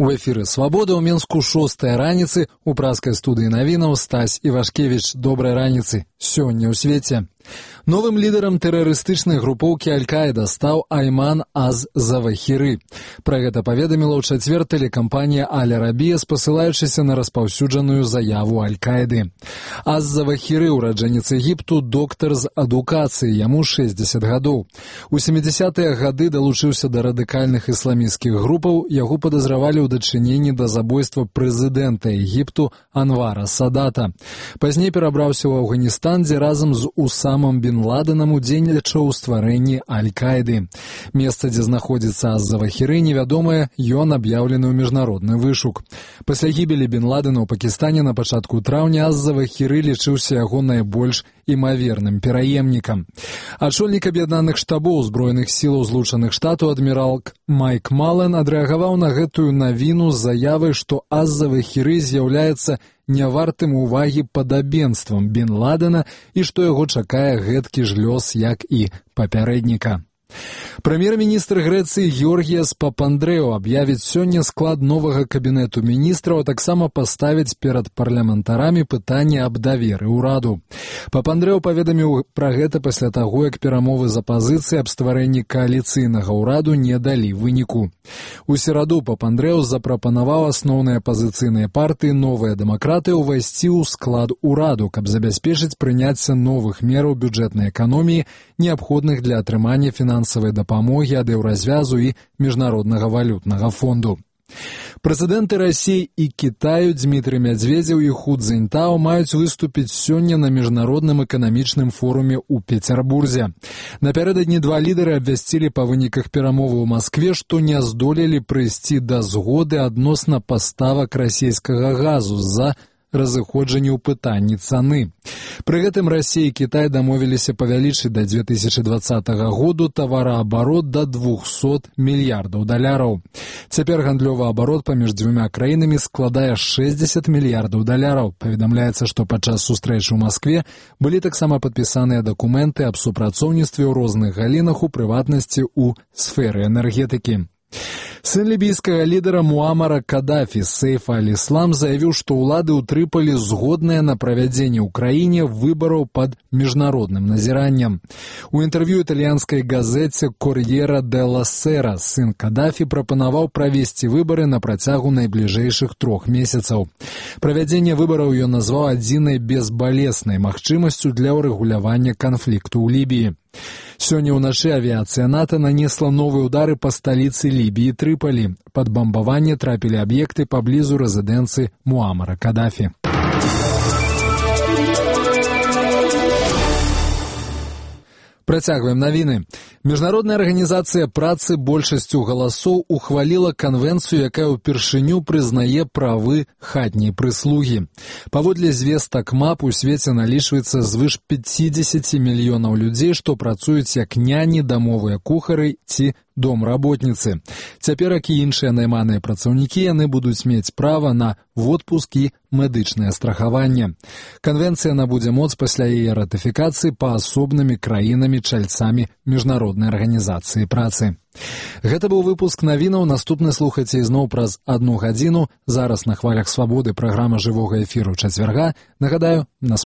У эфіры «Свабода» ў Менску 6-я раніцы, у праскай студыі навінаў Стась Івашкевіч. Добрай раніцы. Сёння ў свеце. Новым лідарам тэрарыстычнай групоўкі Аль-Каіда стаў Айман аз-Завахіры. Пра гэта паведаміла ў чацвер тэлекампанія Аль-Арабія, спасылаючыся на распаўсюджаную заяву Аль-Каіды. Az-Завахіры, ураджэнец Егіпту, доктар з адукацыі, яму 60 гадоў. У 70-е гады далучыўся да радыкальных ісламісцкіх групаў, яго падазравалі ў дачыненні да забойства прэзідэнта Егіпту Анвара Садата. Пазней перабраўся ў Афганістан, дзе разам з Усамам бін Ладэнам удзельнічаў у стварэнні Аль-Каіды. Месца, дзе знаходзіцца Az-Завахіры, невядомае, ён аб'яўлены ў міжнародны вышук. Пасля гібелі бін Ладэна ў Пакістане на пачатку траўня Az-Завахіры лічыўся яго найбольш імаверным пераемнікам. Ачольнік аб'яднаных штабоў узброеных сілаў Злучаных Штатаў адмірал Майк Мален адрэагаваў на гэтую навіну з заявай, што Az-Завахіры з'яўляецца нявартым увагі падабенствам бін Ладэна і што яго чакае гэткі ж лёс, як і папярэдніка. Прэм'ер-міністр Грэцыі Георгіяс Папандрэу аб'явіць сёння склад новага кабінету міністраў, а таксама паставіць перад парламентарамі пытанне аб даверы ўраду. Папандрэу паведаміў пра гэта пасля таго, як перамовы з апазіцыяй аб стварэнні кааліцыйнага ўраду не далі выніку. У сераду Папандрэу запрапанаваў асноўныя апазіцыйныя партыі «Новыя дэмакраты» увайсці ў склад ураду, каб забяспечыць прыняцце новых мераў бюджэтнай эканоміі, неабходных для атрымання фінансавай дапамогі ад Еўразвязу і Міжнароднага валютнага фонду. Прэзідэнты Расіі і Кітаю Дзмітрый Мядзведзеў і Ху Цзіньтао маюць выступіць сёння на міжнародным эканамічным форуме ў Пецярбурзе. Напярэдадні два лідары абвясцілі па выніках перамовы ў Маскве, што не здолелі прыйсці да згоды адносна паставак расійскага газу з-за разыходжанне ў пытанні цаны. Пры гэтым Расія і Кітай дамовіліся павялічыць да 2020 году тавараабарот да $200 мільярдаў. Цяпер гандлёвы абарот паміж дзвюма краінамі складае $60 мільярдаў. Паведамляецца, што падчас сустрэчы ў Маскве былі таксама падпісаныя дакументы аб супрацоўніцтве ў розных галінах, у прыватнасці ў сферы энергетыкі. Сын лібійскага лідара Муамара Кадафі Сейф аль-Іслам заявіў, што ўлады ў Трыполі згодныя на правядзенне ў краіне выбараў пад міжнародным назіраннем. У інтэрв'ю італьянскай газеце «Кор'єра делла Сера» сын Кадафі прапанаваў правесці выбары на працягу найбліжэйшых 3 месяцаў. Правядзенне выбараў ён назваў адзінай безбалеснай магчымасцю для ўрэгулявання канфлікту ў Лібіі. Сёння ўначы авіяцыя НАТО нанесла новыя ўдары па сталіцы Лібіі Трыполі. Пад бамбаванне трапілі аб'екты паблізу рэзідэнцыі Муамара Кадафі. Працягваем навіны. Міжнародная арганізацыя працы большасцю галасоў ухваліла канвенцыю, якая ўпершыню прызнае правы хатняй прыслугі. Паводле звестак МАП у свеце налічваецца звыш 50 мільёнаў людзей, што працуюць як няні, дамовыя кухары ці домработніцы. Цяпер, як і іншыя найманыя працаўнікі, яны будуць мець права на водпуск і медычнае страхаванне. Канвенцыя набудзе моц пасля яе ратыфікацыі паасобнымі краінамі-чальцамі міжнароднай арганізацыі працы. Гэта быў выпуск навінаў. Наступны слухайце ізноў праз 1 гадзіну. Зараз на хвалях Свабоды праграма жывога эфіру чацвярга. Нагадаю, на